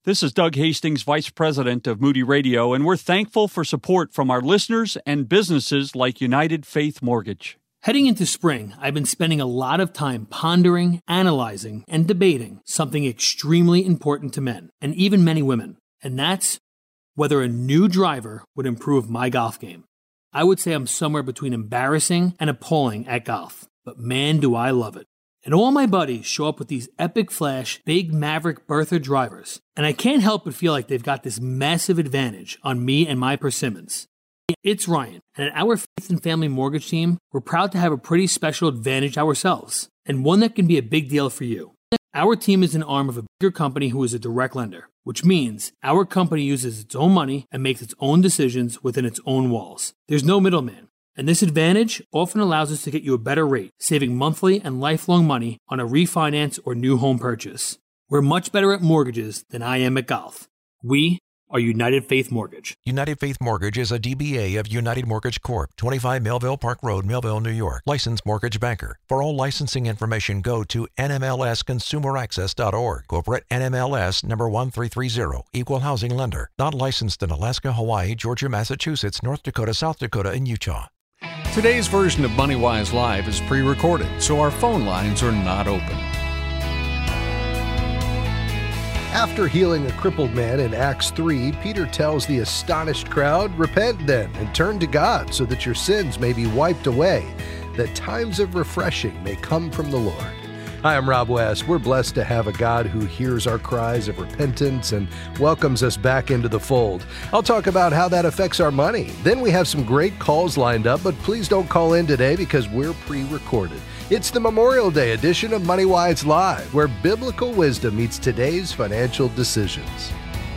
This is Doug Hastings, Vice President of Moody Radio, and we're thankful for support from our listeners and businesses like United Faith Mortgage. Heading into spring, I've been spending a lot of time pondering, analyzing, and debating something extremely important to men, and even many women, and that's whether a new driver would improve my golf game. I would say I'm somewhere between embarrassing and appalling at golf, but man, do I love it. And all my buddies show up with these epic flash, big Maverick Bertha drivers, and I can't help but feel like they've got this massive advantage on me and my persimmons. It's Ryan, and at our Faith and Family Mortgage team, we're proud to have a pretty special advantage ourselves, and one that can be a big deal for you. Our team is an arm of a bigger company who is a direct lender, which means our company uses its own money and makes its own decisions within its own walls. There's no middleman. And this advantage often allows us to get you a better rate, saving monthly and lifelong money on a refinance or new home purchase. We're much better at mortgages than I am at golf. We are United Faith Mortgage. United Faith Mortgage is a DBA of United Mortgage Corp., 25 Melville Park Road, Melville, New York. Licensed mortgage banker. For all licensing information, go to nmlsconsumeraccess.org. Corporate NMLS number 1330. Equal housing lender. Not licensed in Alaska, Hawaii, Georgia, Massachusetts, North Dakota, South Dakota, and Utah. Today's version of MoneyWise Live is pre-recorded, so our phone lines are not open. After healing a crippled man in Acts 3, Peter tells the astonished crowd, "Repent then and turn to God so that your sins may be wiped away, that times of refreshing may come from the Lord." Hi, I'm Rob West. We're blessed to have a God who hears our cries of repentance and welcomes us back into the fold. I'll talk about how that affects our money. Then we have some great calls lined up, but please don't call in today because we're pre-recorded. It's the Memorial Day edition of MoneyWise Live, where biblical wisdom meets today's financial decisions.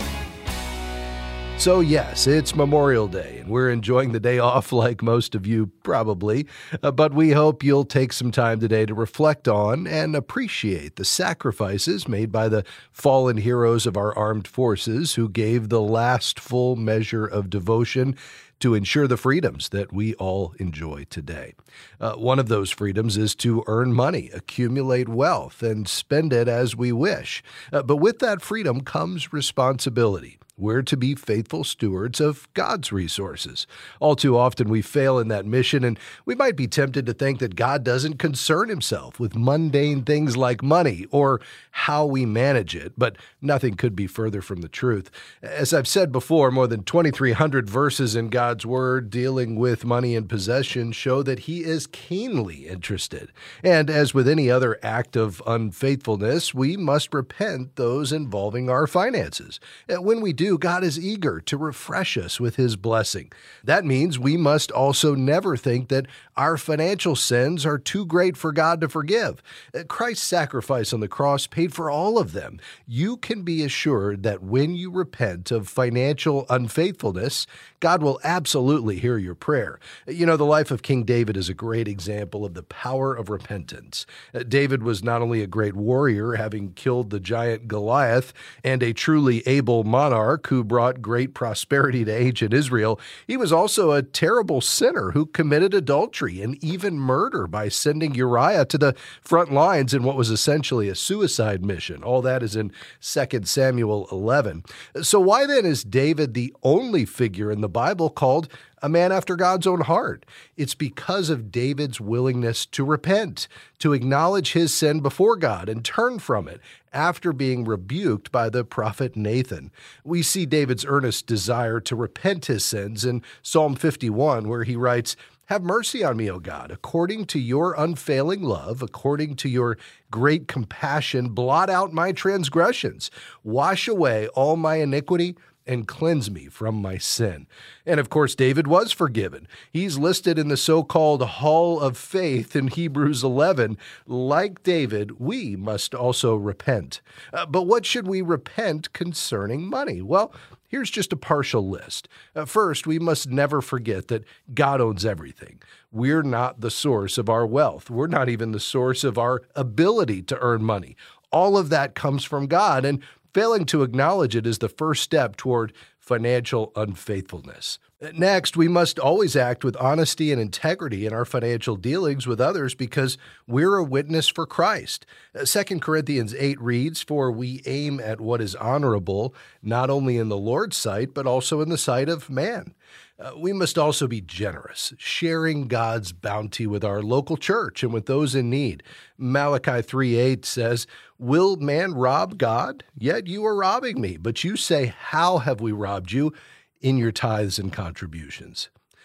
So yes, it's Memorial Day, and we're enjoying the day off like most of you probably, but we hope you'll take some time today to reflect on and appreciate the sacrifices made by the fallen heroes of our armed forces who gave the last full measure of devotion to ensure the freedoms that we all enjoy today. One of those freedoms is to earn money, accumulate wealth, and spend it as we wish. But with that freedom comes responsibility. We're to be faithful stewards of God's resources. All too often we fail in that mission, and we might be tempted to think that God doesn't concern himself with mundane things like money or how we manage it, but nothing could be further from the truth. As I've said before, more than 2,300 verses in God's Word dealing with money and possession show that he is keenly interested. And as with any other act of unfaithfulness, we must repent those involving our finances. When we do, God is eager to refresh us with his blessing. That means we must also never think that our financial sins are too great for God to forgive. Christ's sacrifice on the cross paid for all of them. You can be assured that when you repent of financial unfaithfulness, God will absolutely hear your prayer. You know, the life of King David is a great example of the power of repentance. David was not only a great warrior, having killed the giant Goliath, and a truly able monarch who brought great prosperity to ancient Israel, he was also a terrible sinner who committed adultery and even murder by sending Uriah to the front lines in what was essentially a suicide mission. All that is in 2 Samuel 11. So why then is David the only figure in the Bible called a man after God's own heart? It's because of David's willingness to repent, to acknowledge his sin before God and turn from it after being rebuked by the prophet Nathan. We see David's earnest desire to repent his sins in Psalm 51, where he writes, "Have mercy on me, O God, according to your unfailing love, according to your great compassion, blot out my transgressions, wash away all my iniquity, and cleanse me from my sin." And of course, David was forgiven. He's listed in the so-called Hall of Faith in Hebrews 11. Like David, we must also repent. But what should we repent concerning money? Well, here's just a partial list. First, we must never forget that God owns everything. We're not the source of our wealth. We're not even the source of our ability to earn money. All of that comes from God, and Failing to acknowledge it is the first step toward financial unfaithfulness. Next, we must always act with honesty and integrity in our financial dealings with others because we're a witness for Christ. 2 Corinthians 8 reads, "For we aim at what is honorable, not only in the Lord's sight, but also in the sight of man." We must also be generous, sharing God's bounty with our local church and with those in need. Malachi 3:8 says, "Will man rob God? Yet you are robbing me. But you say, how have we robbed you? In your tithes and contributions."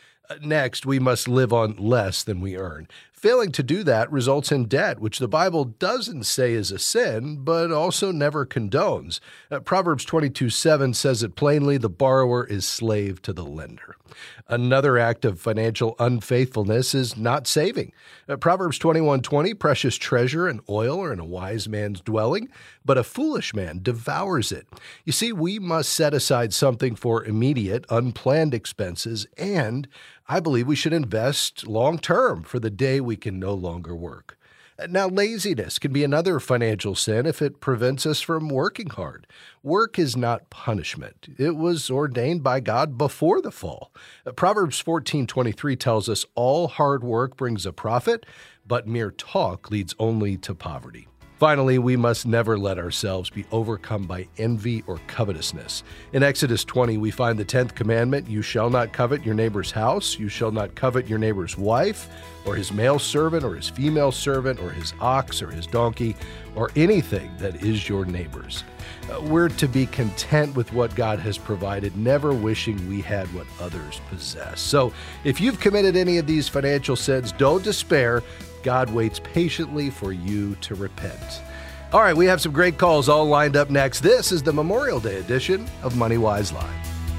Next, we must live on less than we earn. Failing to do that results in debt, which the Bible doesn't say is a sin, but also never condones. Proverbs 22:7 says it plainly, "The borrower is slave to the lender." Another act of financial unfaithfulness is not saving. Proverbs 21:20, "Precious treasure and oil are in a wise man's dwelling, but a foolish man devours it." You see, we must set aside something for immediate, unplanned expenses, and I believe we should invest long-term for the day we can no longer work. Now, laziness can be another financial sin if it prevents us from working hard. Work is not punishment. It was ordained by God before the fall. Proverbs 14:23 tells us all hard work brings a profit, but mere talk leads only to poverty. Finally, we must never let ourselves be overcome by envy or covetousness. In Exodus 20, we find the 10th commandment, "You shall not covet your neighbor's house. You shall not covet your neighbor's wife, or his male servant, or his female servant, or his ox, or his donkey, or anything that is your neighbor's." We're to be content with what God has provided, never wishing we had what others possess. So if you've committed any of these financial sins, don't despair. God waits patiently for you to repent. All right, we have some great calls all lined up next. This is the Memorial Day edition of MoneyWise Live.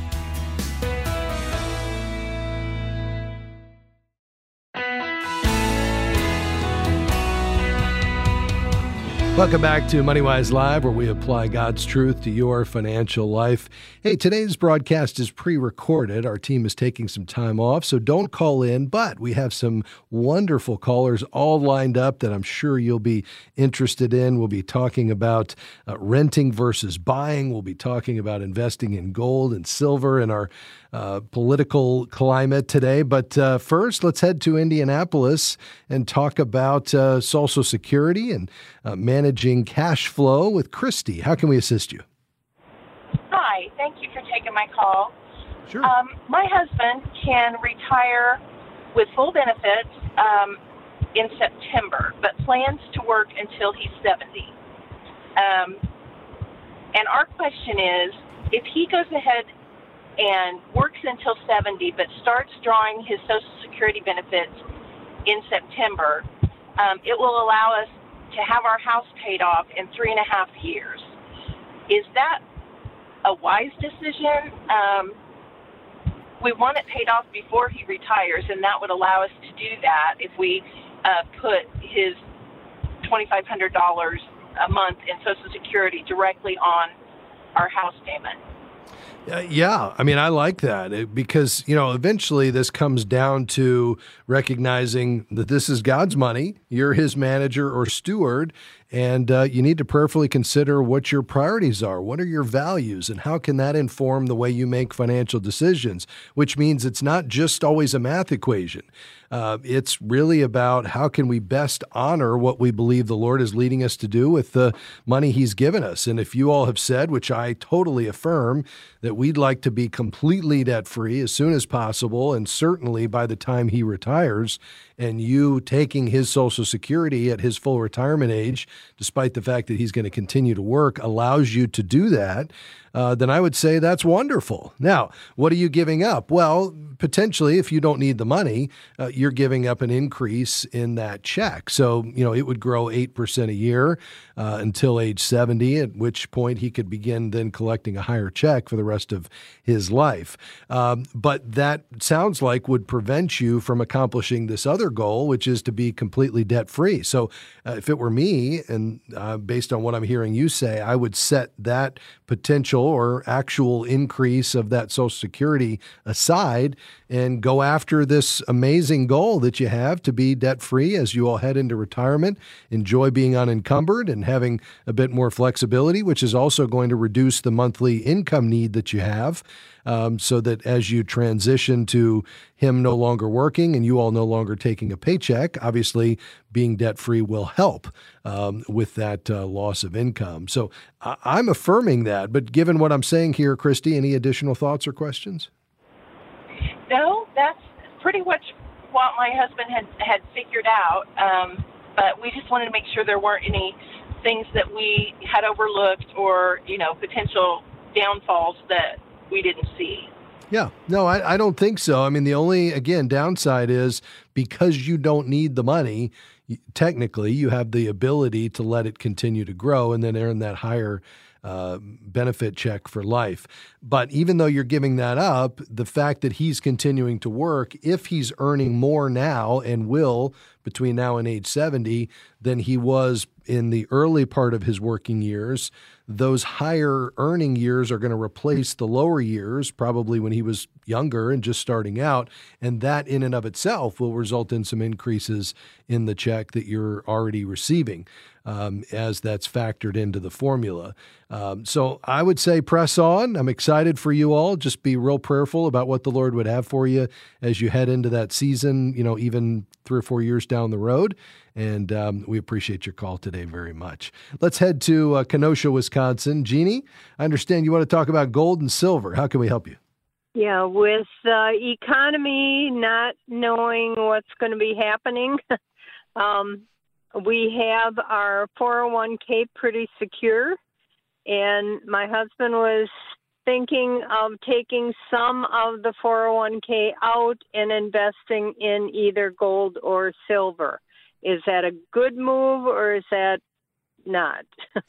Welcome back to MoneyWise Live, where we apply God's truth to your financial life. Hey, today's broadcast is pre-recorded. Our team is taking some time off, so don't call in, but we have some wonderful callers all lined up that I'm sure you'll be interested in. We'll be talking about renting versus buying. We'll be talking about investing in gold and silver in our political climate today. But first, let's head to Indianapolis and talk about Social Security and managing cash flow with Christy. How can we assist you? Hi, thank you for taking my call. Sure. My husband can retire with full benefits in September, but plans to work until he's 70. And our question is, if he goes ahead and works until 70, but starts drawing his Social Security benefits in September, it will allow us to have our house paid off in 3.5 years. Is that a wise decision? We want it paid off before he retires, and that would allow us to do that if we put his $2,500 a month in Social Security directly on our house payment. Yeah, I mean, I like that because, eventually this comes down to recognizing that this is God's money. You're his manager or steward, and you need to prayerfully consider what your priorities are. What are your values, and how can that inform the way you make financial decisions, which means it's not just always a math equation. It's really about how can we best honor what we believe the Lord is leading us to do with the money he's given us. And if you all have said, which I totally affirm, that we'd like to be completely debt-free as soon as possible, and certainly by the time he retires, and you taking his Social Security at his full retirement age, despite the fact that he's going to continue to work, allows you to do that, then I would say that's wonderful. Now, what are you giving up? Well, potentially, if you don't need the money, you're giving up an increase in that check. So, it would grow 8% a year until age 70, at which point he could begin then collecting a higher check for the rest of his life. But that sounds like would prevent you from accomplishing this other other goal, which is to be completely debt-free. So if it were me, and based on what I'm hearing you say, I would set that potential or actual increase of that Social Security aside and go after this amazing goal that you have to be debt-free as you all head into retirement, enjoy being unencumbered and having a bit more flexibility, which is also going to reduce the monthly income need that you have, so that as you transition to him no longer working and you all no longer taking a paycheck, obviously being debt-free will help with that loss of income. So I'm affirming that. But given what I'm saying here, Christy, any additional thoughts or questions? No, that's pretty much what my husband had figured out. But we just wanted to make sure there weren't any things that we had overlooked or, potential downfalls that we didn't see. Yeah, no, I don't think so. I mean, the only, again, downside is because you don't need the money, technically you have the ability to let it continue to grow and then earn that higher benefit check for life. But even though you're giving that up, the fact that he's continuing to work, if he's earning more now and will between now and age 70 than he was in the early part of his working years, those higher earning years are going to replace the lower years, probably when he was younger and just starting out. And that in and of itself will result in some increases in the check that you're already receiving as that's factored into the formula. So I would say press on. I'm excited for you all. Just be real prayerful about what the Lord would have for you as you head into that season, even 3 or 4 years down the road. And we appreciate your call today very much. Let's head to Kenosha, Wisconsin. Jeannie, I understand you want to talk about gold and silver. How can we help you? Yeah, with the economy not knowing what's going to be happening, we have our 401k pretty secure. And my husband was thinking of taking some of the 401k out and investing in either gold or silver. Is that a good move or is that not?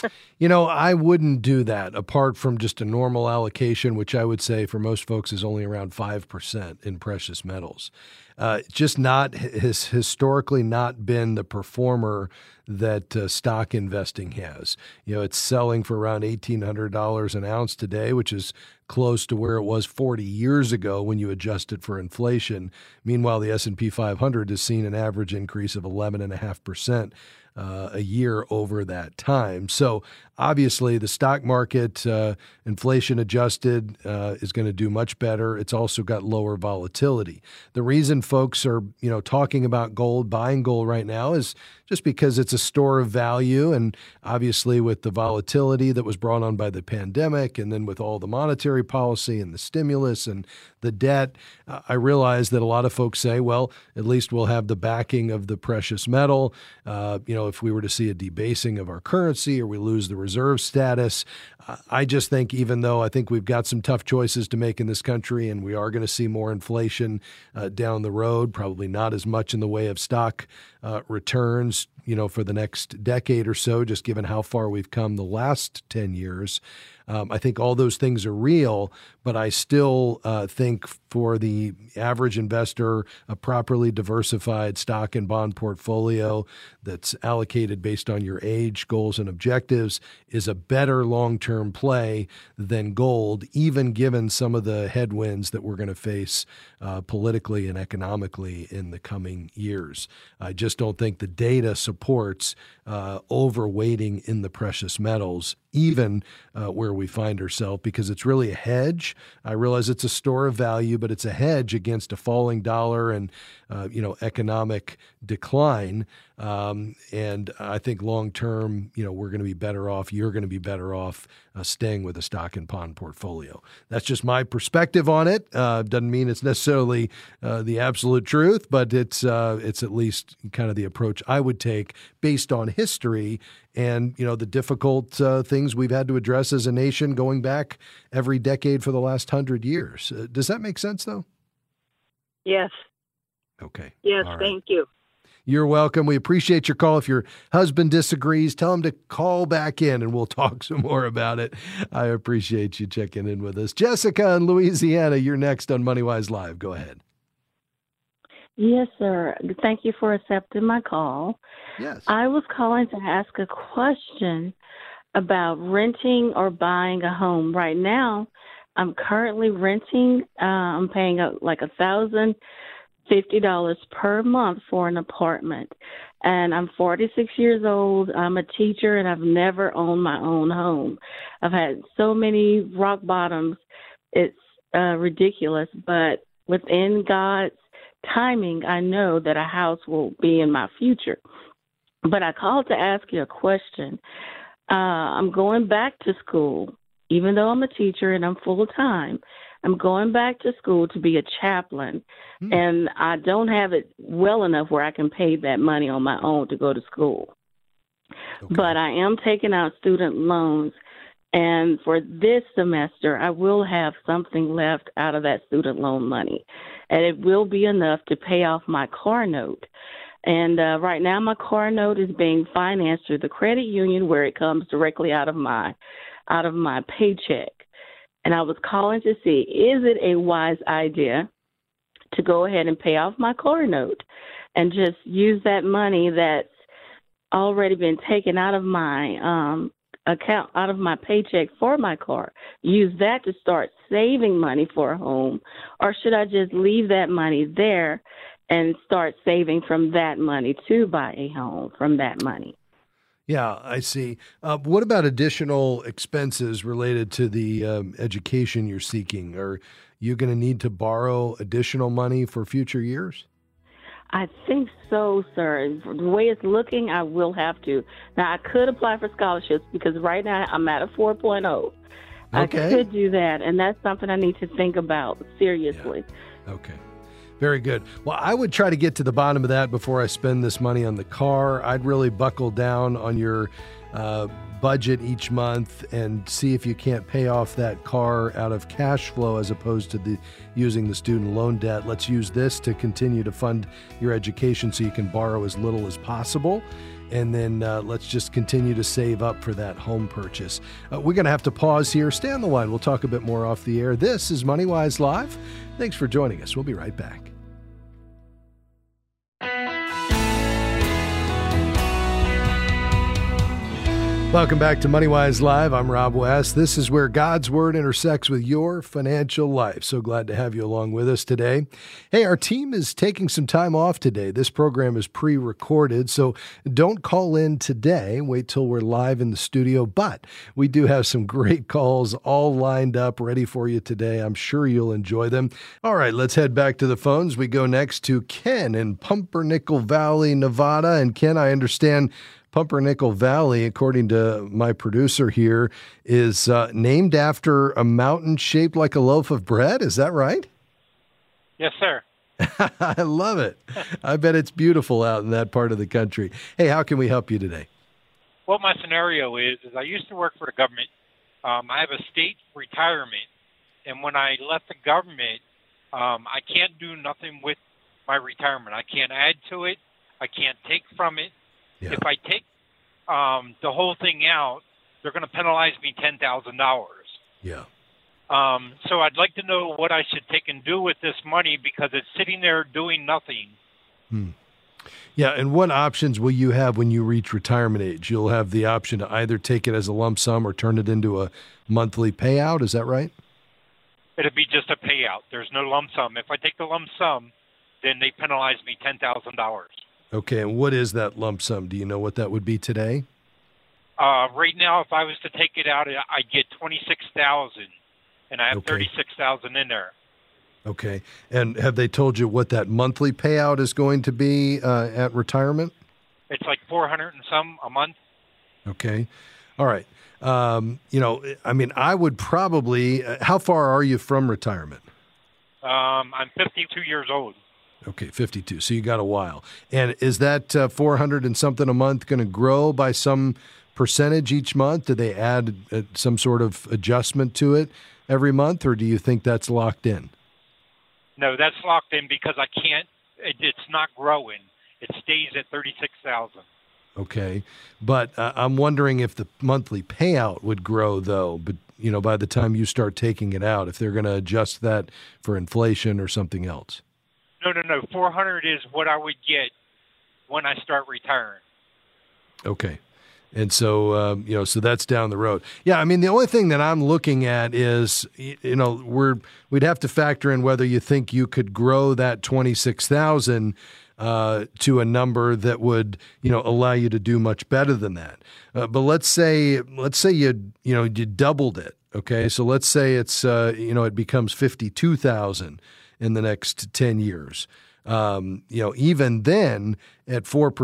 I wouldn't do that apart from just a normal allocation, which I would say for most folks is only around 5% in precious metals. Just has historically not been the performer that stock investing has. It's selling for around $1,800 an ounce today, which is close to where it was 40 years ago when you adjust it for inflation. Meanwhile, the S&P 500 has seen an average increase of 11.5% a year over that time. So obviously the stock market, inflation adjusted, is going to do much better. It's also got lower volatility. The reason folks are, talking about gold, buying gold right now is just because it's a store of value. And obviously with the volatility that was brought on by the pandemic and then with all the monetary policy and the stimulus and the debt, I realize that a lot of folks say, well, at least we'll have the backing of the precious metal. If we were to see a debasing of our currency or we lose the reserve status, I just think even though I think we've got some tough choices to make in this country and we are going to see more inflation down the road, probably not as much in the way of stock returns, for the next decade or so, just given how far we've come the last 10 years. I think all those things are real, but I still think for the average investor, a properly diversified stock and bond portfolio that's allocated based on your age, goals, and objectives is a better long-term play than gold, even given some of the headwinds that we're going to face politically and economically in the coming years. I just don't think the data supports overweighting in the precious metals, even where we find ourselves, because it's really a hedge. I realize it's a store of value, but it's a hedge against a falling dollar and economic decline. And I think long term, we're going to be better off. You're going to be better off staying with a stock and bond portfolio. That's just my perspective on it. Doesn't mean it's necessarily the absolute truth, but it's at least kind of the approach I would take based on history and the difficult things we've had to address as a nation going back every decade for the last 100 years. Does that make sense, though? Yes. Okay. Yes, right. Thank you. You're welcome. We appreciate your call. If your husband disagrees, tell him to call back in and we'll talk some more about it. I appreciate you checking in with us. Jessica in Louisiana, you're next on MoneyWise Live. Go ahead. Yes, sir. Thank you for accepting my call. Yes. I was calling to ask a question about renting or buying a home. Right now, I'm currently renting. I'm paying like $1,050 per month for an apartment. And I'm 46 years old. I'm a teacher, and I've never owned my own home. I've had so many rock bottoms. It's ridiculous. But within God's timing, I know that a house will be in my future. But I called to ask you a question. I'm going back to school, even though I'm a teacher and I'm full-time. I'm going back to school to be a chaplain, and I don't have it well enough where I can pay that money on my own to go to school. Okay. But I am taking out student loans, and for this semester, I will have something left out of that student loan money, and it will be enough to pay off my car note. And right now, my car note is being financed through the credit union, where it comes directly out of my paycheck. And I was calling to see, is it a wise idea to go ahead and pay off my car note and just use that money that's already been taken out of my account, out of my paycheck for my car, use that to start saving money for a home? Or should I just leave that money there and start saving from that money to buy a home from that money? Yeah, I see. What about additional expenses related to the education you're seeking? Are you going to need to borrow additional money for future years? I think so, sir. The way it's looking, I will have to. Now, I could apply for scholarships because right now I'm at a 4.0. Okay. I could do that, and that's something I need to think about seriously. Yeah. Okay. Very good. Well, I would try to get to the bottom of that before I spend this money on the car. I'd really buckle down on your budget each month and see if you can't pay off that car out of cash flow as opposed to using the student loan debt. Let's use this to continue to fund your education so you can borrow as little as possible. And then let's just continue to save up for that home purchase. We're going to have to pause here. Stay on the line. We'll talk a bit more off the air. This is MoneyWise Live. Thanks for joining us. We'll be right back. Welcome back to MoneyWise Live. I'm Rob West. This is where God's Word intersects with your financial life. So glad to have you along with us today. Hey, our team is taking some time off today. This program is pre-recorded, so don't call in today. Wait till we're live in the studio. But we do have some great calls all lined up, ready for you today. I'm sure you'll enjoy them. All right, let's head back to the phones. We go next to Ken in Pumpernickel Valley, Nevada. And Ken, I understand Pumpernickel Valley, according to my producer here, is named after a mountain shaped like a loaf of bread. Is that right? Yes, sir. I love it. I bet it's beautiful out in that part of the country. Hey, how can we help you today? Well, my scenario is I used to work for the government. I have a state retirement, and when I left the government, I can't do nothing with my retirement. I can't add to it. I can't take from it. Yeah. If I take the whole thing out, they're going to penalize me $10,000. Yeah. So I'd like to know what I should take and do with this money because it's sitting there doing nothing. Yeah, and what options will you have when you reach retirement age? You'll have the option to either take it as a lump sum or turn it into a monthly payout. Is that right? It'll be just a payout. There's no lump sum. If I take the lump sum, then they penalize me $10,000. Okay, and what is that lump sum? Do you know what that would be today? Right now, if I was to take it out, I get $26,000, and I have $36,000 in there. Okay, and have they told you what that monthly payout is going to be at retirement? It's like $400 and some a month. Okay, all right. I would probably. How far are you from retirement? I'm 52 years old. Okay, 52. So you got a while. And is that 400 and something a month going to grow by some percentage each month? Do they add some sort of adjustment to it every month, or do you think that's locked in? No, that's locked in because I can't. It's not growing. It stays at $36,000. Okay, but I'm wondering if the monthly payout would grow, though. But by the time you start taking it out, if they're going to adjust that for inflation or something else. No. 400 is what I would get when I start retiring. Okay. And so, so that's down the road. Yeah, I mean, the only thing that I'm looking at is, we'd have to factor in whether you think you could grow that 26,000 to a number that would, allow you to do much better than that. But let's say you doubled it. Okay, so let's say it's it becomes 52,000 in the next 10 years. Even then, at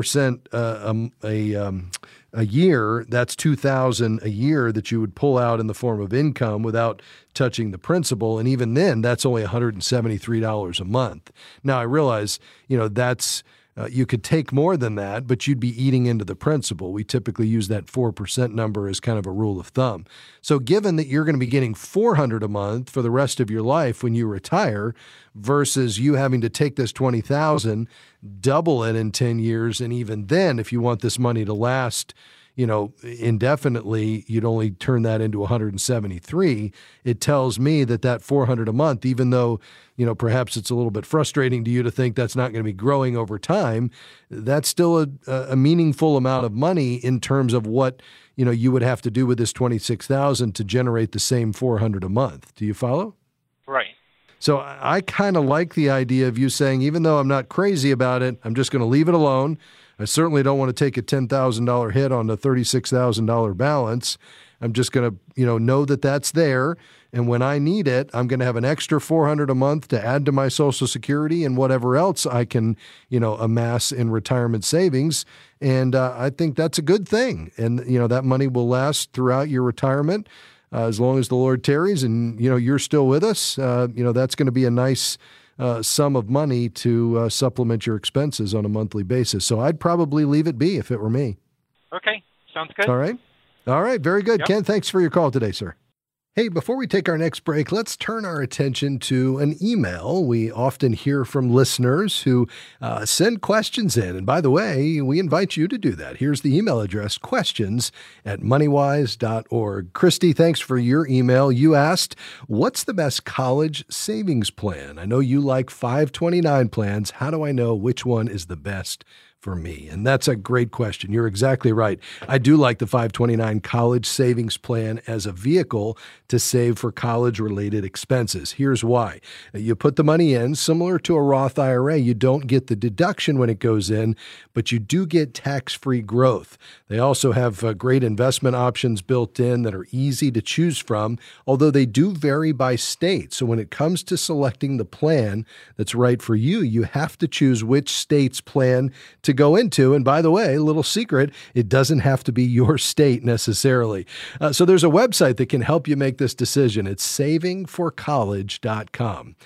4% a year, that's 2,000 a year that you would pull out in the form of income without touching the principal, and even then, that's only $173 a month. Now, I realize that's you could take more than that, but you'd be eating into the principal. We typically use that 4% number as kind of a rule of thumb. So given that you're going to be getting $400 a month for the rest of your life when you retire versus you having to take this $20,000, double it in 10 years, and even then, if you want this money to last indefinitely, you'd only turn that into 173. It tells me that $400 a month, even though, perhaps it's a little bit frustrating to you to think that's not going to be growing over time, that's still a meaningful amount of money in terms of what, you would have to do with this 26,000 to generate the same 400 a month. Do you follow? Right. So I kind of like the idea of you saying, even though I'm not crazy about it, I'm just going to leave it alone. I certainly don't want to take a $10,000 hit on the $36,000 balance. I'm just going to, know that that's there. And when I need it, I'm going to have an extra $400 a month to add to my Social Security and whatever else I can, amass in retirement savings. And I think that's a good thing. And, that money will last throughout your retirement as long as the Lord tarries and, you're still with us. That's going to be a nice sum of money to supplement your expenses on a monthly basis. So I'd probably leave it be if it were me. Okay. Sounds good. All right. Very good. Yep. Ken, thanks for your call today, sir. Hey, before we take our next break, let's turn our attention to an email. We often hear from listeners who send questions in. And by the way, we invite you to do that. Here's the email address, questions@moneywise.org. Christy, thanks for your email. You asked, what's the best college savings plan? I know you like 529 plans. How do I know which one is the best for me? And that's a great question. You're exactly right. I do like the 529 college savings plan as a vehicle to save for college-related expenses. Here's why. You put the money in, similar to a Roth IRA. You don't get the deduction when it goes in, but you do get tax-free growth. They also have great investment options built in that are easy to choose from, although they do vary by state. So when it comes to selecting the plan that's right for you, you have to choose which state's plan to go into. And by the way, a little secret, it doesn't have to be your state necessarily. So there's a website that can help you make this decision. It's savingforcollege.com.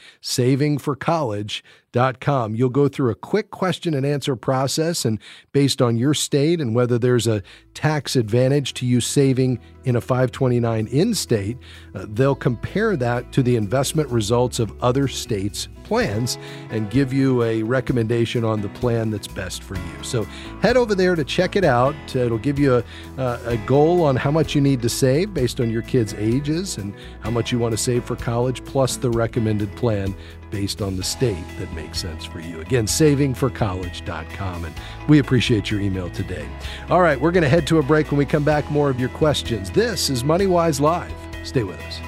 Savingforcollege.com. You'll go through a quick question and answer process, and based on your state and whether there's a tax advantage to you saving in a 529 in-state, they'll compare that to the investment results of other states' plans and give you a recommendation on the plan that's best for you. So head over there to check it out. It'll give you a goal on how much you need to save based on your kids' ages and how much you want to save for college, plus the recommended plan based on the state that makes sense for you. Again, savingforcollege.com. And we appreciate your email today. All right, we're going to head to a break. When we come back, more of your questions. This is MoneyWise Live. Stay with us.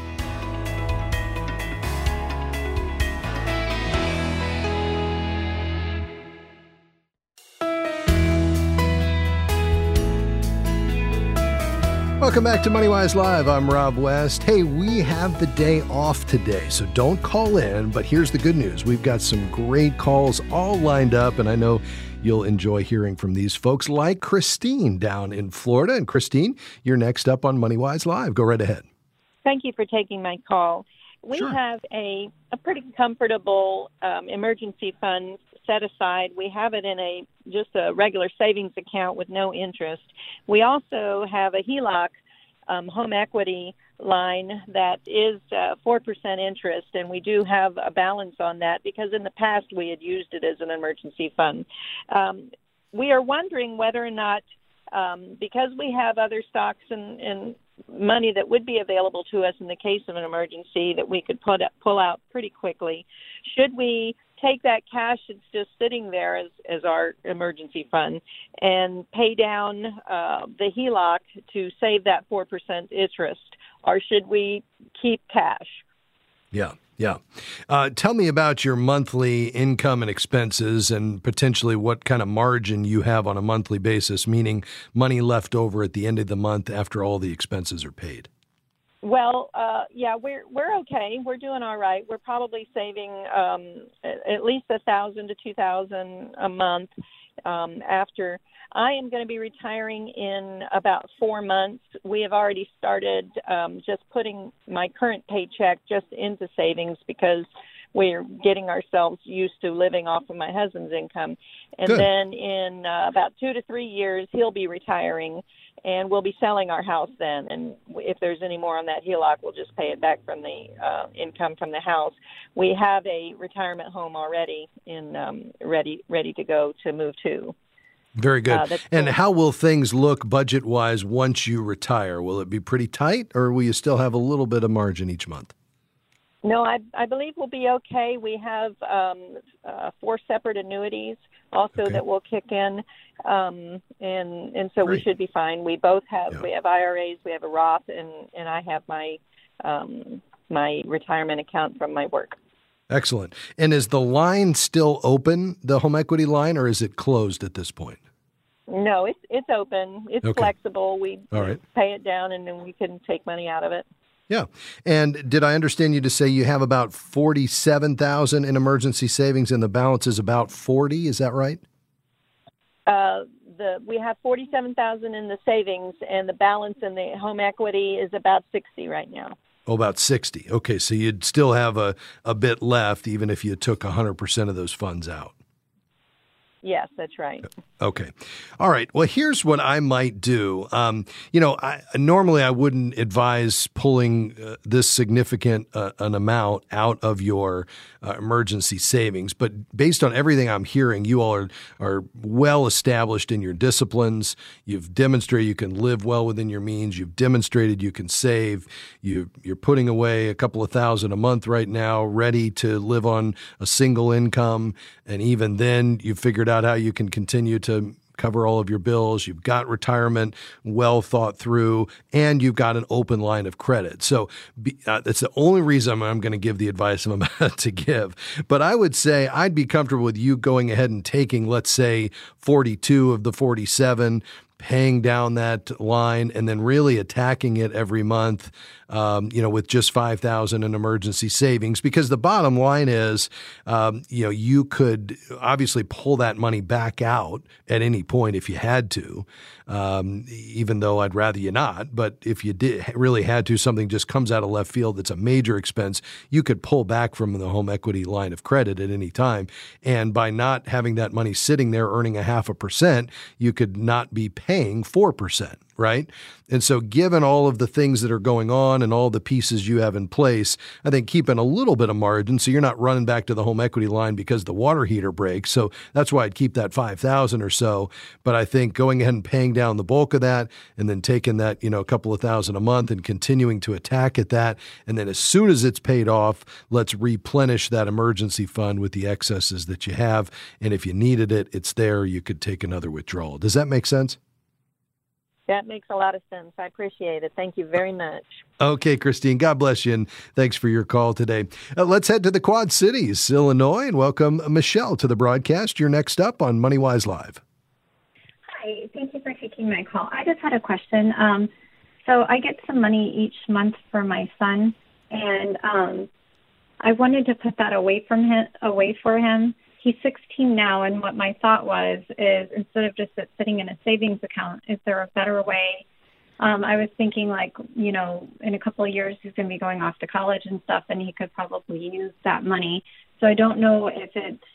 Welcome back to MoneyWise Live. I'm Rob West. Hey, we have the day off today, so don't call in, but here's the good news. We've got some great calls all lined up, and I know you'll enjoy hearing from these folks like Christine down in Florida. And Christine, you're next up on MoneyWise Live. Go right ahead. Thank you for taking my call. We have a pretty comfortable emergency fund set aside. We have it in just a regular savings account with no interest. We also have a HELOC home equity line that is 4% interest, and we do have a balance on that because in the past we had used it as an emergency fund. We are wondering whether or not, because we have other stocks and money that would be available to us in the case of an emergency that we could pull out pretty quickly, should we take that cash that's just sitting there as our emergency fund and pay down the HELOC to save that 4% interest, or should we keep cash? Yeah. Tell me about your monthly income and expenses and potentially what kind of margin you have on a monthly basis, meaning money left over at the end of the month after all the expenses are paid. Well, we're okay. We're doing all right. We're probably saving at least $1,000 to $2,000 a month after. I am going to be retiring in about 4 months. We have already started just putting my current paycheck just into savings because we're getting ourselves used to living off of my husband's income. And Good. Then in about 2 to 3 years, he'll be retiring, and we'll be selling our house then. And if there's any more on that HELOC, we'll just pay it back from the income from the house. We have a retirement home already ready to go to move to. Very good. And cool. how will things look budget-wise once you retire? Will it be pretty tight, or will you still have a little bit of margin each month? No, I believe we'll be okay. We have 4 separate annuities also that will kick in, and so we should be fine. We both have we have IRAs, we have a Roth, and I have my my retirement account from my work. Excellent. And is the line still open, the home equity line, or is it closed at this point? No, it's open. It's flexible. We pay it down, and then we can take money out of it. Yeah. And did I understand you to say you have about $47,000 in emergency savings and the balance is about $40,000? Is that right? We have $47,000 in the savings, and the balance in the home equity is about $60,000 right now. Oh, about $60,000. Okay, so you'd still have a bit left even if you took 100% of those funds out. Yes, that's right. Okay. All right. Well, here's what I might do. Normally I wouldn't advise pulling this significant an amount out of your emergency savings, but based on everything I'm hearing, you all are well established in your disciplines. You've demonstrated you can live well within your means. You've demonstrated you can save. You're putting away a couple of $1,000 a month right now, ready to live on a single income, and even then you've figured out how you can continue to cover all of your bills. You've got retirement well thought through, and you've got an open line of credit. So that's the only reason I'm going to give the advice I'm about to give. But I would say I'd be comfortable with you going ahead and taking, let's say, 42 of the 47, paying down that line, and then really attacking it every month, with just $5,000 in emergency savings. Because the bottom line is, you could obviously pull that money back out at any point if you had to, even though I'd rather you not. But if you really had to, something just comes out of left field that's a major expense, you could pull back from the home equity line of credit at any time. And by not having that money sitting there earning 0.5%, you could not be paying 4%. Right? And so given all of the things that are going on and all the pieces you have in place, I think keeping a little bit of margin so you're not running back to the home equity line because the water heater breaks. So that's why I'd keep that $5,000 or so. But I think going ahead and paying down the bulk of that and then taking that, a couple of $1,000 a month and continuing to attack at that. And then as soon as it's paid off, let's replenish that emergency fund with the excesses that you have. And if you needed it, it's there. You could take another withdrawal. Does that make sense? That makes a lot of sense. I appreciate it. Thank you very much. Okay, Christine, God bless you, and thanks for your call today. Let's head to the Quad Cities, Illinois, and welcome Michelle to the broadcast. You're next up on MoneyWise Live. Hi, thank you for taking my call. I just had a question. So I get some money each month for my son, and I wanted to put that away for him. He's 16 now, and what my thought was is instead of just it sitting in a savings account, is there a better way? I was thinking in a couple of years he's going to be going off to college and stuff, and he could probably use that money. So I don't know if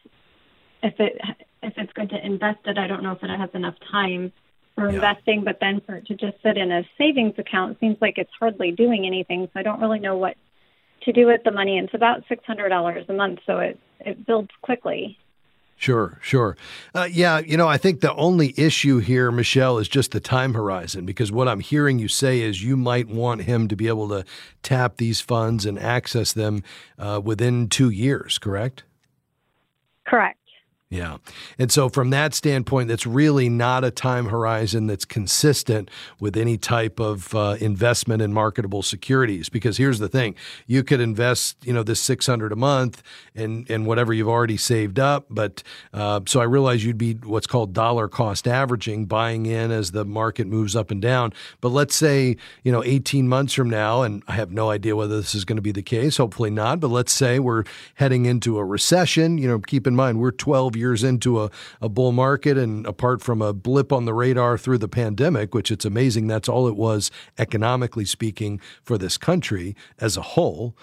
it's good to invest it. I don't know if it has enough time for investing, but then for it to just sit in a savings account seems like it's hardly doing anything. So I don't really know what to do with the money. And it's about $600 a month, so it builds quickly. Sure. I think the only issue here, Michelle, is just the time horizon, because what I'm hearing you say is you might want him to be able to tap these funds and access them within 2 years, correct? Correct. Yeah. And so from that standpoint, that's really not a time horizon that's consistent with any type of investment in marketable securities. Because here's the thing, you could invest, this $600 a month and whatever you've already saved up. But so I realize you'd be what's called dollar cost averaging, buying in as the market moves up and down. But let's say, 18 months from now, and I have no idea whether this is going to be the case, hopefully not. But let's say we're heading into a recession. Keep in mind, we're 12 years into a bull market, and apart from a blip on the radar through the pandemic, which it's amazing that's all it was economically speaking for this country as a whole,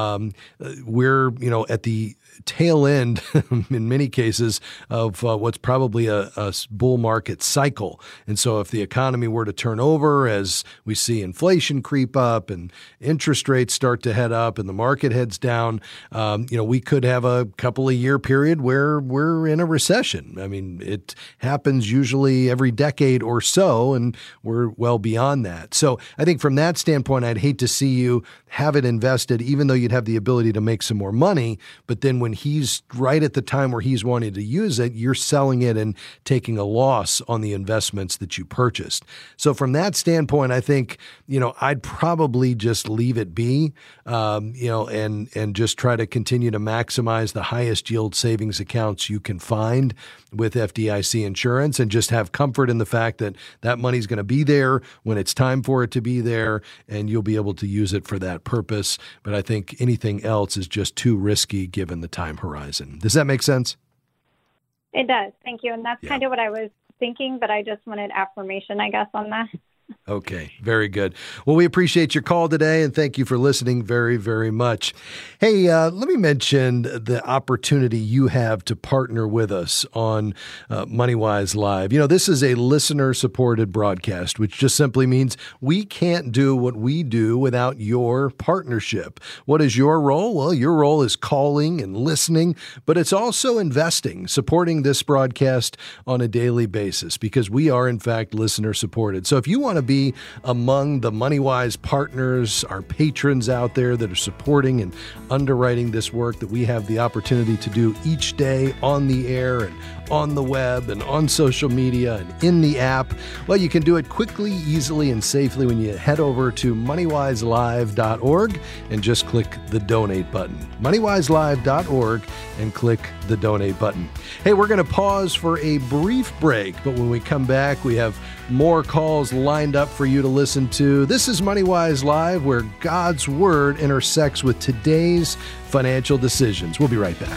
we're at the tail end in many cases of what's probably a bull market cycle. And so if the economy were to turn over as we see inflation creep up and interest rates start to head up and the market heads down, we could have a couple of year period where we're in a recession. I mean, it happens usually every decade or so, and we're well beyond that. So I think from that standpoint, I'd hate to see you have it invested, even though you'd have the ability to make some more money. But then when he's right at the time where he's wanting to use it, you're selling it and taking a loss on the investments that you purchased. So from that standpoint, I think, I'd probably just leave it be, and just try to continue to maximize the highest yield savings accounts you can find with FDIC insurance, and just have comfort in the fact that that money's going to be there when it's time for it to be there, and you'll be able to use it for that purpose. But I think anything else is just too risky given the time horizon. Does that make sense? It does. Thank you. And that's kind of what I was thinking, but I just wanted affirmation, I guess, on that. Okay, very good. Well, we appreciate your call today, and thank you for listening very, very much. Hey, let me mention the opportunity you have to partner with us on MoneyWise Live. This is a listener-supported broadcast, which just simply means we can't do what we do without your partnership. What is your role? Well, your role is calling and listening, but it's also investing, supporting this broadcast on a daily basis, because we are, in fact, listener-supported. So if you want to be among the MoneyWise partners, our patrons out there that are supporting and underwriting this work that we have the opportunity to do each day on the air and on the web and on social media and in the app, well, you can do it quickly, easily, and safely when you head over to moneywiselive.org and just click the donate button. moneywiselive.org and click the donate button. Hey, we're going to pause for a brief break, but when we come back, we have more calls lined up for you to listen to. This is MoneyWise Live, where God's Word intersects with today's financial decisions. We'll be right back.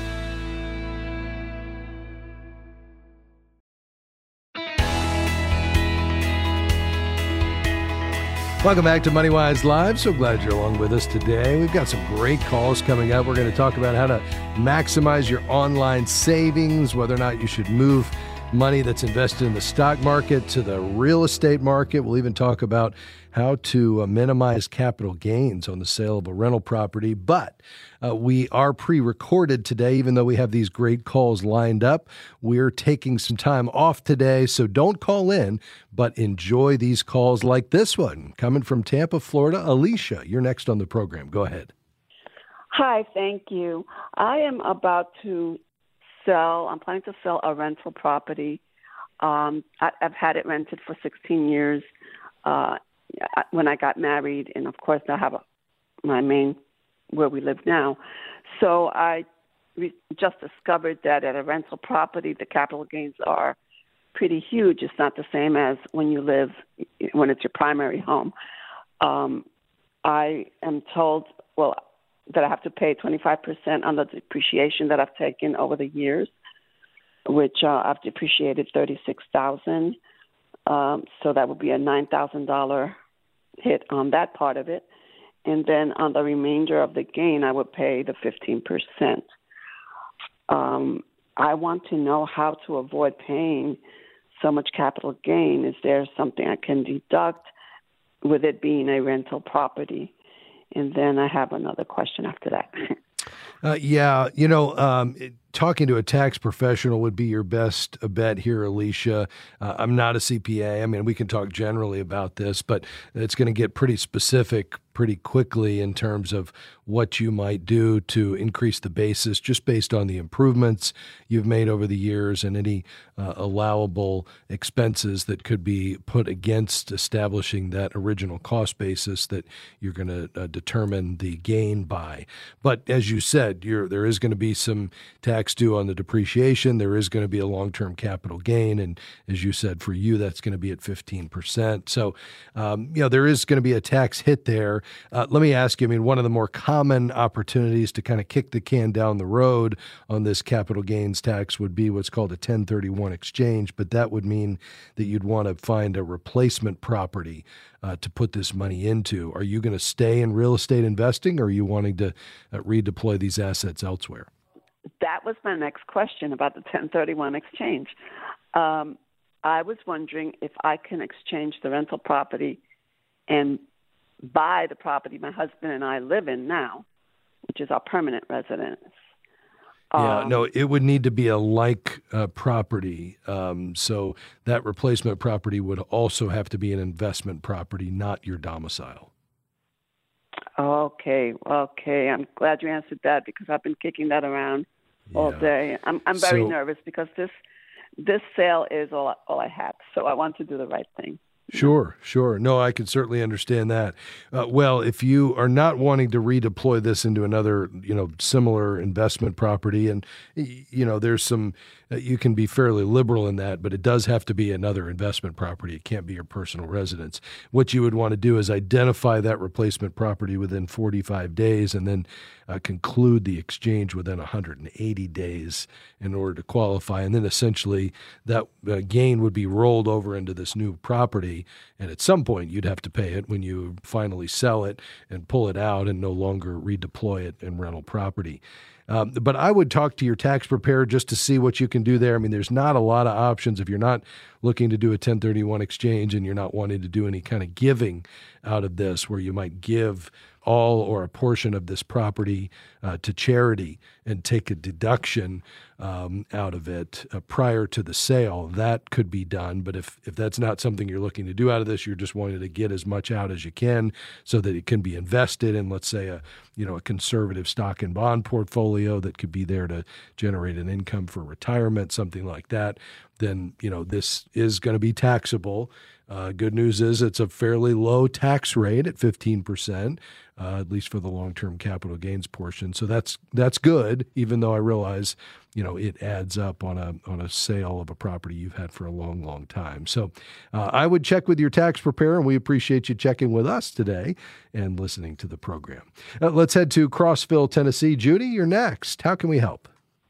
Welcome back to MoneyWise Live. So glad you're along with us today. We've got some great calls coming up. We're going to talk about how to maximize your online savings, whether or not you should move money that's invested in the stock market to the real estate market. We'll even talk about how to minimize capital gains on the sale of a rental property. But we are pre-recorded today, even though we have these great calls lined up. We're taking some time off today, so don't call in, but enjoy these calls like this one. Coming from Tampa, Florida, Alicia, you're next on the program. Go ahead. Hi, thank you. I am about to I'm planning to sell a rental property. I've had it rented for 16 years when I got married. And, of course, I have my main where we live now. So I just discovered that at a rental property, the capital gains are pretty huge. It's not the same as when it's your primary home. I am told, that I have to pay 25% on the depreciation that I've taken over the years, which I've depreciated $36,000. So that would be a $9,000 hit on that part of it. And then on the remainder of the gain, I would pay the 15%. I want to know how to avoid paying so much capital gain. Is there something I can deduct with it being a rental property? And then I have another question after that. Talking to a tax professional would be your best bet here, Alicia. I'm not a CPA. I mean, we can talk generally about this, but it's going to get pretty specific pretty quickly in terms of what you might do to increase the basis just based on the improvements you've made over the years and any allowable expenses that could be put against establishing that original cost basis that you're going to determine the gain by. But as you said, there is going to be some tax due on the depreciation. There is going to be a long-term capital gain. And as you said, for you, that's going to be at 15%. So, there is going to be a tax hit there. Let me ask you, one of the more common opportunities to kind of kick the can down the road on this capital gains tax would be what's called a 1031 exchange, but that would mean that you'd want to find a replacement property to put this money into. Are you going to stay in real estate investing, or are you wanting to redeploy these assets elsewhere? That was my next question about the 1031 exchange. I was wondering if I can exchange the rental property and buy the property my husband and I live in now, which is our permanent residence. It would need to be a like property. So that replacement property would also have to be an investment property, not your domicile. Okay. I'm glad you answered that because I've been kicking that around all day. I'm very nervous because this sale is all I have. So I want to do the right thing. Sure. No, I can certainly understand that. Well, if you are not wanting to redeploy this into another, similar investment property, and, there's some, you can be fairly liberal in that, but it does have to be another investment property. It can't be your personal residence. What you would want to do is identify that replacement property within 45 days and then conclude the exchange within 180 days in order to qualify. And then essentially that gain would be rolled over into this new property. And at some point you'd have to pay it when you finally sell it and pull it out and no longer redeploy it in rental property. But I would talk to your tax preparer just to see what you can do there. There's not a lot of options if you're not looking to do a 1031 exchange and you're not wanting to do any kind of giving out of this where you might give all or a portion of this property to charity and take a deduction out of it prior to the sale. That could be done. But if that's not something you're looking to do out of this, you're just wanting to get as much out as you can so that it can be invested in, let's say, a conservative stock and bond portfolio that could be there to generate an income for retirement, something like that, then, this is going to be taxable. Good news is it's a fairly low tax rate at 15%, at least for the long-term capital gains portion. So that's good, even though I realize, it adds up on a sale of a property you've had for a long, long time. So I would check with your tax preparer, and we appreciate you checking with us today and listening to the program. Let's head to Crossville, Tennessee. Judy, you're next. How can we help?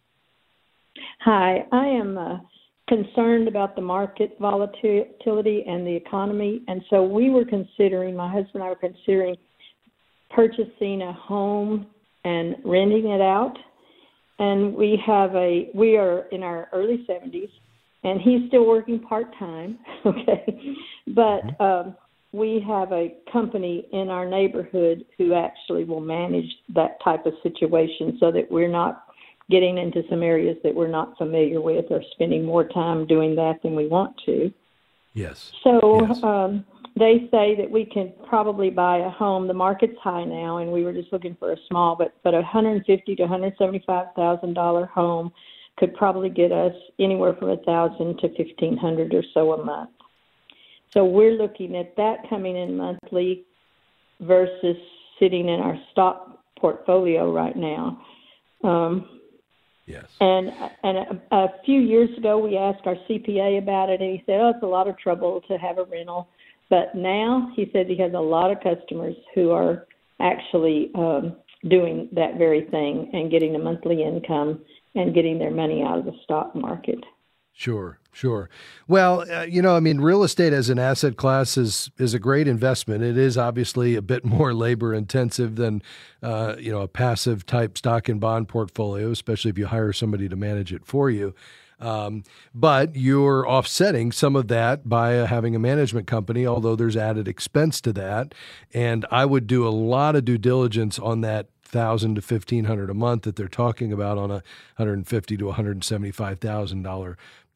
Hi, I am concerned about the market volatility and the economy. And so my husband and I were considering purchasing a home and renting it out. And we are in our early 70s, and he's still working part-time, okay? But we have a company in our neighborhood who actually will manage that type of situation so that we're not getting into some areas that we're not familiar with or spending more time doing that than we want to. Yes. So they say that we can probably buy a home. The market's high now, and we were just looking for a small, but $150,000 to $175,000 home could probably get us anywhere from $1,000 to $1,500 or so a month. So we're looking at that coming in monthly versus sitting in our stock portfolio right now. Yes. And a few years ago, we asked our CPA about it, and he said, it's a lot of trouble to have a rental. But now he said he has a lot of customers who are actually doing that very thing and getting a monthly income and getting their money out of the stock market. Sure. Well, real estate as an asset class is a great investment. It is obviously a bit more labor intensive than, a passive type stock and bond portfolio, especially if you hire somebody to manage it for you. But you're offsetting some of that by having a management company, although there's added expense to that. And I would do a lot of due diligence on that $1,000 to $1,500 a month that they're talking about on a $150,000 to $175,000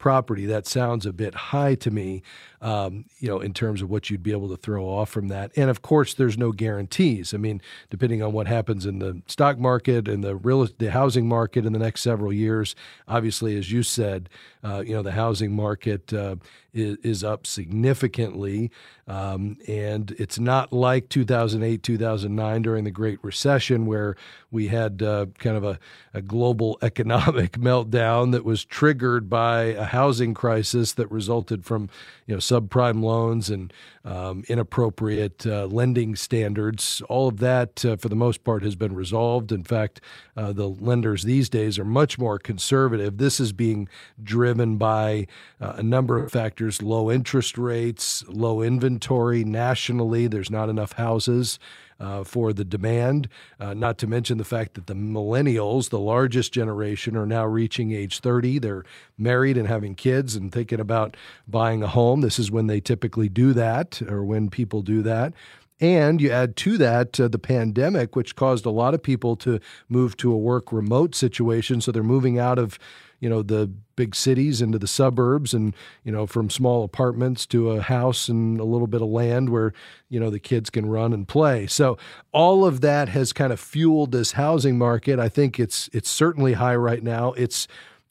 property. That sounds a bit high to me, in terms of what you'd be able to throw off from that. And of course, there's no guarantees. I mean, depending on what happens in the stock market and the housing market in the next several years, obviously, as you said, the housing market is up significantly. And it's not like 2008, 2009 during the Great Recession, where we had kind of a global economic meltdown that was triggered by a housing crisis that resulted from, subprime loans and inappropriate lending standards. All of that, for the most part, has been resolved. In fact, the lenders these days are much more conservative. This is being driven by a number of factors: low interest rates, low inventory nationally. There's not enough houses for the demand, not to mention the fact that the millennials, the largest generation, are now reaching age 30. They're married and having kids and thinking about buying a home. This is when they typically do that, or when people do that. And you add to that the pandemic, which caused a lot of people to move to a work remote situation. So they're moving out of the big cities into the suburbs, and, from small apartments to a house and a little bit of land where, the kids can run and play. So all of that has kind of fueled this housing market. I think it's certainly high right now. It's,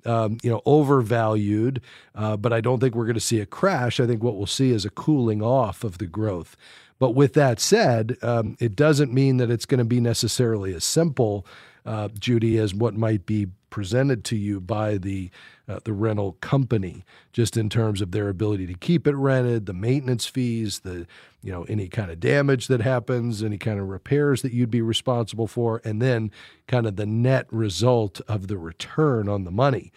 overvalued, but I don't think we're going to see a crash. I think what we'll see is a cooling off of the growth. But with that said, it doesn't mean that it's going to be necessarily as simple, Judy, as what might be presented to you by the rental company, just in terms of their ability to keep it rented, the maintenance fees, any kind of damage that happens, any kind of repairs that you'd be responsible for, and then kind of the net result of the return on the money.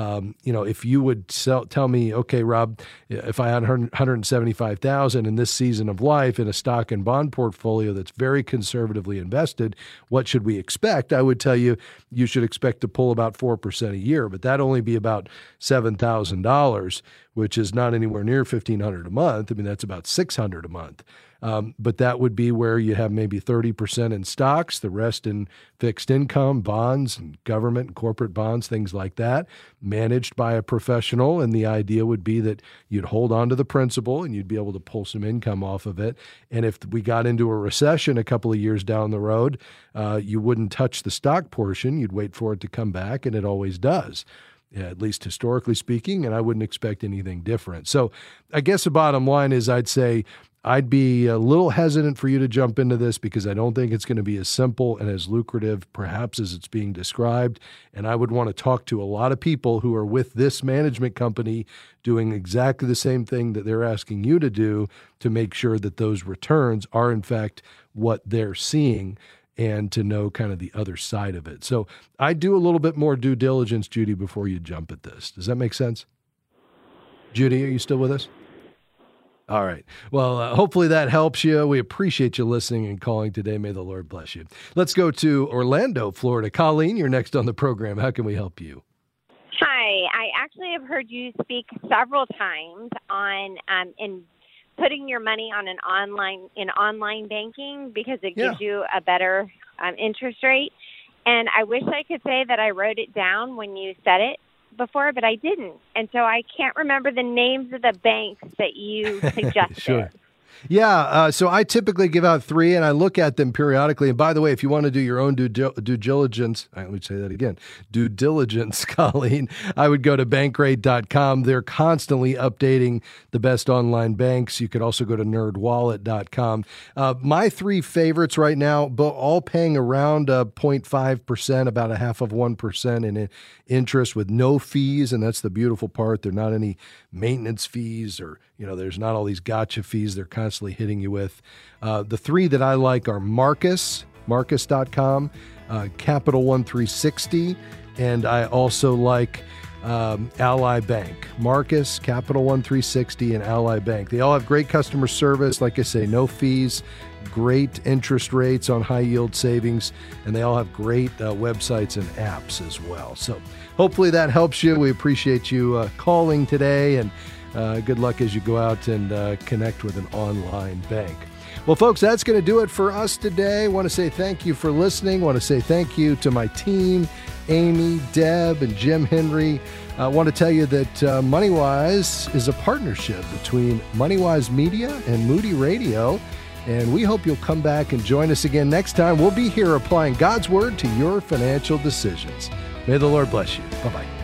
If you would tell me, okay, Rob, if I had $175,000 in this season of life in a stock and bond portfolio that's very conservatively invested, what should we expect? I would tell you, you should expect to pull about 4% a year, but that'd only be about $7,000, which is not anywhere near $1,500 a month. I mean, that's about $600 a month. But that would be where you have maybe 30% in stocks, the rest in fixed income, bonds, and government and corporate bonds, things like that, managed by a professional. And the idea would be that you'd hold on to the principal and you'd be able to pull some income off of it. And if we got into a recession a couple of years down the road, you wouldn't touch the stock portion. You'd wait for it to come back, and it always does. At least historically speaking, and I wouldn't expect anything different. So I guess the bottom line is I'd say I'd be a little hesitant for you to jump into this, because I don't think it's going to be as simple and as lucrative perhaps as it's being described. And I would want to talk to a lot of people who are with this management company doing exactly the same thing that they're asking you to do, to make sure that those returns are in fact what they're seeing, and to know kind of the other side of it. So I do a little bit more due diligence, Judy, before you jump at this. Does that make sense? Judy, are you still with us? All right. Well, hopefully that helps you. We appreciate you listening and calling today. May the Lord bless you. Let's go to Orlando, Florida. Colleen, you're next on the program. How can we help you? Hi. I actually have heard you speak several times on in putting your money on online banking, because it gives you a better interest rate. And I wish I could say that I wrote it down when you said it before, but I didn't. And so I can't remember the names of the banks that you suggested. Sure. Yeah, so I typically give out 3, and I look at them periodically. And by the way, if you want to do your own due diligence, I would say that again, due diligence, Colleen, I would go to Bankrate.com. They're constantly updating the best online banks. You could also go to NerdWallet.com. My 3 favorites right now, all paying around 0.5%, about 0.5% in interest with no fees, and that's the beautiful part. There are not any maintenance fees, or there's not all these gotcha fees they're constantly hitting you with. The 3 that I like are Marcus.com, Capital One 360, and I also like Ally Bank. Marcus, Capital One 360, and Ally Bank. They all have great customer service. Like I say, no fees, great interest rates on high yield savings, and they all have great websites and apps as well. So hopefully that helps you. We appreciate you calling today, and good luck as you go out and connect with an online bank. Well, folks, that's going to do it for us today. I want to say thank you for listening. I want to say thank you to my team Amy, Deb, and Jim Henry. I want to tell you that MoneyWise is a partnership between MoneyWise Media and Moody Radio, and we hope you'll come back and join us again next time. We'll be here applying God's Word to your financial decisions. May the Lord bless you. Bye-bye.